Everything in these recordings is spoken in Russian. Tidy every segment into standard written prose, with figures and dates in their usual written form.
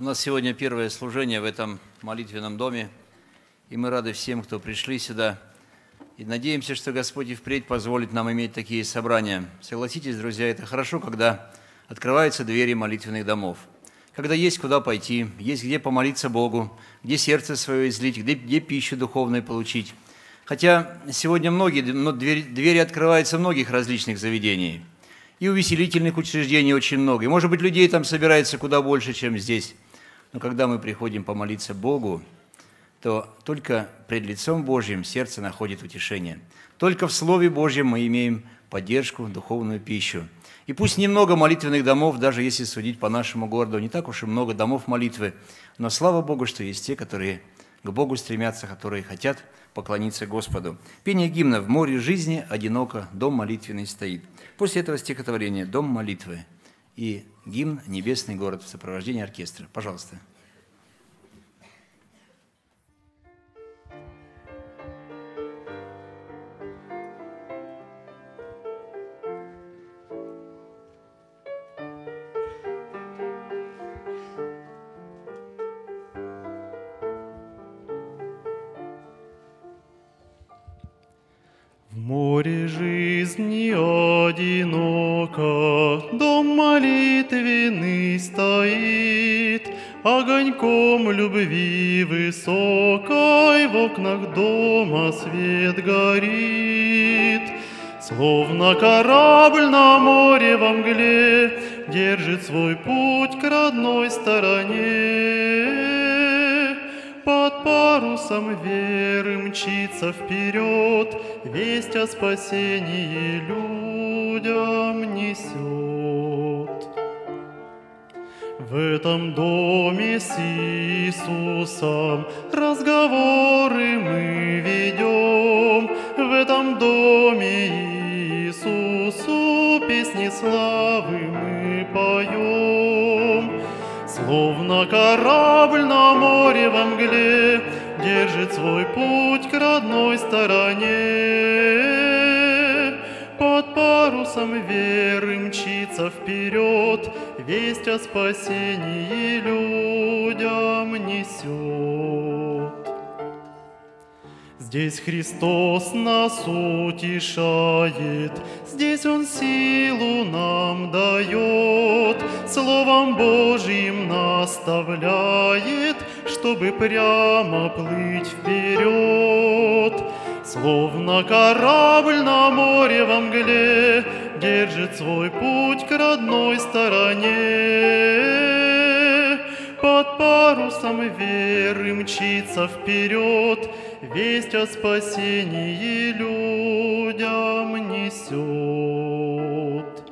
У нас сегодня первое служение в этом молитвенном доме, и мы рады всем, кто пришли сюда. И надеемся, что Господь и впредь позволит нам иметь такие собрания. Согласитесь, друзья, это хорошо, когда открываются двери молитвенных домов, когда есть куда пойти, есть где помолиться Богу, где сердце свое излить, где пищу духовную получить. Хотя сегодня двери открываются в многих различных заведениях, и увеселительных учреждений очень много. И, может быть, людей там собирается куда больше, чем здесь. Но когда мы приходим помолиться Богу, то только пред лицом Божьим сердце находит утешение. Только в Слове Божьем мы имеем поддержку, духовную пищу. И пусть немного молитвенных домов, даже если судить по нашему городу, не так уж и много домов молитвы, но слава Богу, что есть те, которые к Богу стремятся, которые хотят поклониться Господу. Пение гимна «В море жизни одиноко дом молитвенный стоит». После этого стихотворения «Дом молитвы» и гимн «Небесный город» в сопровождении оркестра. Пожалуйста. В море жизни одиноко дом молитвенный стоит, огоньком любви высокой в окнах дома свет горит. Словно корабль на море во мгле держит свой путь к родной стороне. Под парусом веры мчится вперед, весть о спасении людям несет. В этом доме с Иисусом разговоры мы ведем, в этом доме Иисусу песни славы мы поем. Словно корабль на море во мгле держит свой путь к родной стороне. Под парусом веры мчится вперед, весть о спасении людям несет. Здесь Христос нас утешает, здесь Он силу нам дает, Словом Божьим наставляет, чтобы прямо плыть вперед. Словно корабль на море во мгле держит свой путь к родной стороне. Под парусом веры мчится вперед, весть о спасении людям несет.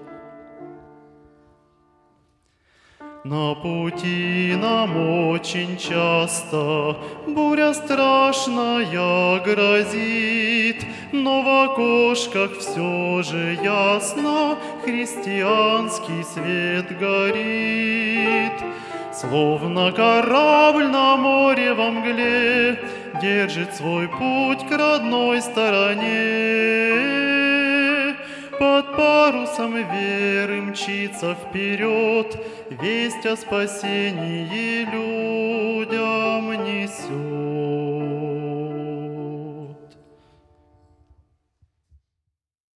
На пути нам очень часто буря страшная грозит, но в окошках все же ясно христианский свет горит. Словно корабль на море во мгле держит свой путь к родной стороне. Под парусом веры мчится вперед, весть о спасении людям несет.